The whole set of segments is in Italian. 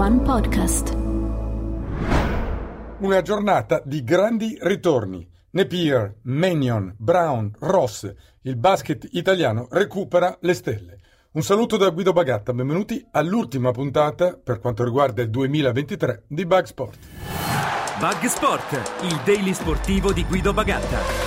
One Podcast. Una giornata di grandi ritorni. Napier, Mannion, Brown, Ross, il basket italiano recupera le stelle. Un saluto da Guido Bagatta, benvenuti all'ultima puntata per quanto riguarda il 2023 di Bug Sport. Bug Sport, il daily sportivo di Guido Bagatta.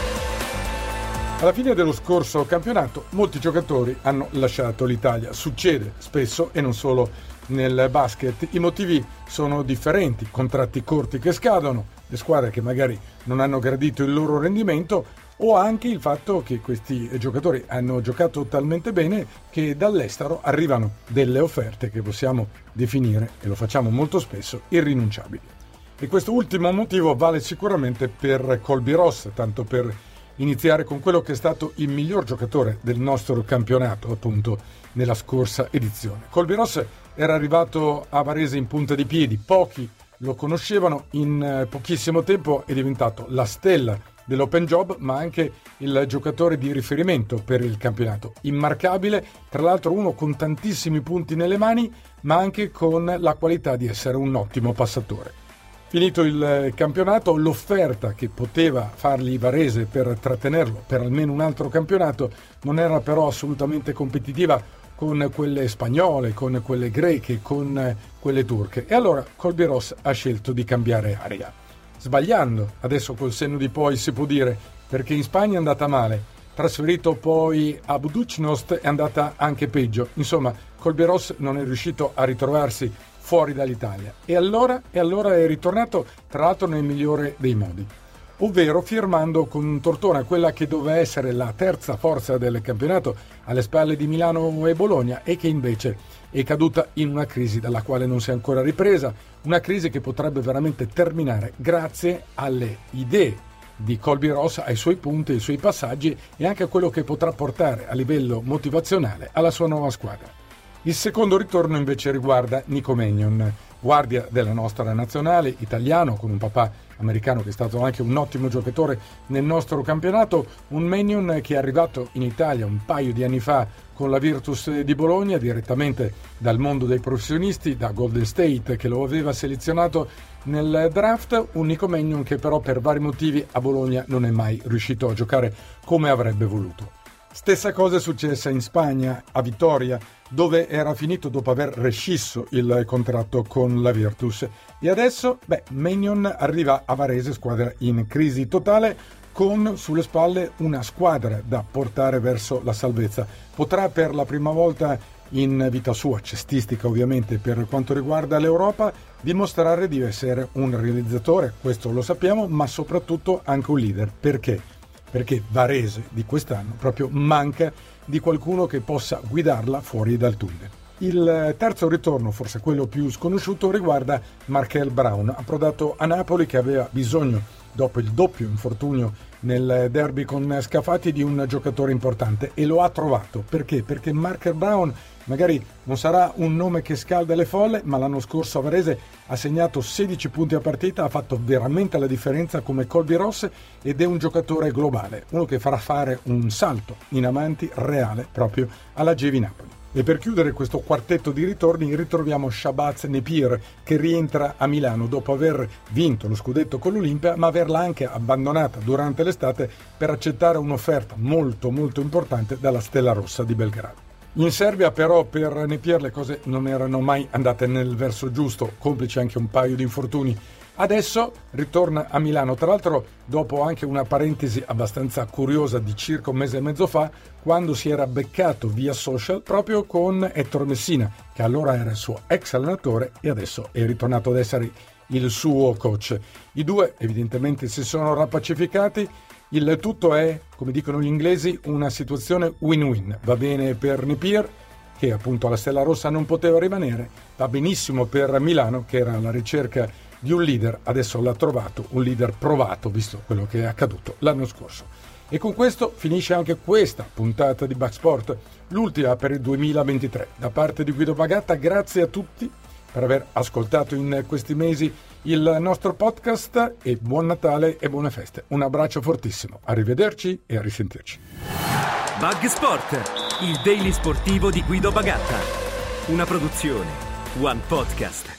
Alla fine dello scorso campionato molti giocatori hanno lasciato l'Italia. Succede spesso e non solo nel basket. I motivi sono differenti, contratti corti che scadono, le squadre che magari non hanno gradito il loro rendimento o anche il fatto che questi giocatori hanno giocato talmente bene che dall'estero arrivano delle offerte che possiamo definire, e lo facciamo molto spesso, irrinunciabili. E questo ultimo motivo vale sicuramente per Colby Ross, tanto per iniziare con quello che è stato il miglior giocatore del nostro campionato, appunto, nella scorsa edizione. Colby Ross era arrivato a Varese in punta di piedi, pochi lo conoscevano, in pochissimo tempo è diventato la stella dell'Open Job, ma anche il giocatore di riferimento per il campionato. Immarcabile, tra l'altro uno con tantissimi punti nelle mani, ma anche con la qualità di essere un ottimo passatore. Finito il campionato, l'offerta che poteva fargli Varese per trattenerlo per almeno un altro campionato non era però assolutamente competitiva con quelle spagnole, con quelle greche, con quelle turche. E allora Colby Ross ha scelto di cambiare aria. Sbagliando, adesso col senno di poi si può dire, perché in Spagna è andata male. Trasferito poi a Budućnost è andata anche peggio. Insomma, Colby Ross non è riuscito a ritrovarsi fuori dall'Italia e allora è ritornato tra l'altro nel migliore dei modi, ovvero firmando con Tortona, quella che doveva essere la terza forza del campionato alle spalle di Milano e Bologna e che invece è caduta in una crisi dalla quale non si è ancora ripresa, una crisi che potrebbe veramente terminare grazie alle idee di Colby Ross, ai suoi punti, ai suoi passaggi e anche a quello che potrà portare a livello motivazionale alla sua nuova squadra. Il secondo ritorno invece riguarda Nico Mannion, guardia della nostra nazionale, italiano, con un papà americano che è stato anche un ottimo giocatore nel nostro campionato, un Mannion che è arrivato in Italia un paio di anni fa con la Virtus di Bologna, direttamente dal mondo dei professionisti, da Golden State che lo aveva selezionato nel draft, un Nico Mannion che però per vari motivi a Bologna non è mai riuscito a giocare come avrebbe voluto. Stessa cosa è successa in Spagna, a Vitoria, dove era finito dopo aver rescisso il contratto con la Virtus. E adesso, Mannion arriva a Varese, squadra in crisi totale, con sulle spalle una squadra da portare verso la salvezza. Potrà per la prima volta in vita sua, cestistica ovviamente per quanto riguarda l'Europa, dimostrare di essere un realizzatore, questo lo sappiamo, ma soprattutto anche un leader. Perché? Perché Varese di quest'anno proprio manca di qualcuno che possa guidarla fuori dal tunnel. Il terzo ritorno, forse quello più sconosciuto, riguarda Markel Brown, approdato a Napoli che aveva bisogno, dopo il doppio infortunio nel derby con Scafati, di un giocatore importante e lo ha trovato. Perché? Perché Markel Brown magari non sarà un nome che scalda le folle, ma l'anno scorso a Varese ha segnato 16 punti a partita, ha fatto veramente la differenza come Colby Ross ed è un giocatore globale, uno che farà fare un salto in avanti reale proprio alla Gevi Napoli. E per chiudere questo quartetto di ritorni ritroviamo Shabazz Napier che rientra a Milano dopo aver vinto lo scudetto con l'Olimpia, ma averla anche abbandonata durante l'estate per accettare un'offerta molto molto importante dalla Stella Rossa di Belgrado. In Serbia però per Napier le cose non erano mai andate nel verso giusto, complice anche un paio di infortuni. Adesso ritorna a Milano, tra l'altro dopo anche una parentesi abbastanza curiosa di circa un mese e mezzo fa, quando si era beccato via social proprio con Ettore Messina, che allora era il suo ex allenatore e adesso è ritornato ad essere il suo coach. I due evidentemente si sono rapacificati. Il tutto è, come dicono gli inglesi, una situazione win-win. Va bene per Napier, che appunto alla Stella Rossa non poteva rimanere, va benissimo per Milano, che era alla ricerca di un leader, adesso l'ha trovato, un leader provato, visto quello che è accaduto l'anno scorso. E con questo finisce anche questa puntata di Bug Sport, l'ultima per il 2023. Da parte di Guido Bagatta, grazie a tutti per aver ascoltato in questi mesi il nostro podcast e buon Natale e buone feste. Un abbraccio fortissimo, arrivederci e a risentirci. Bug Sport, il daily sportivo di Guido Bagatta. Una produzione One Podcast.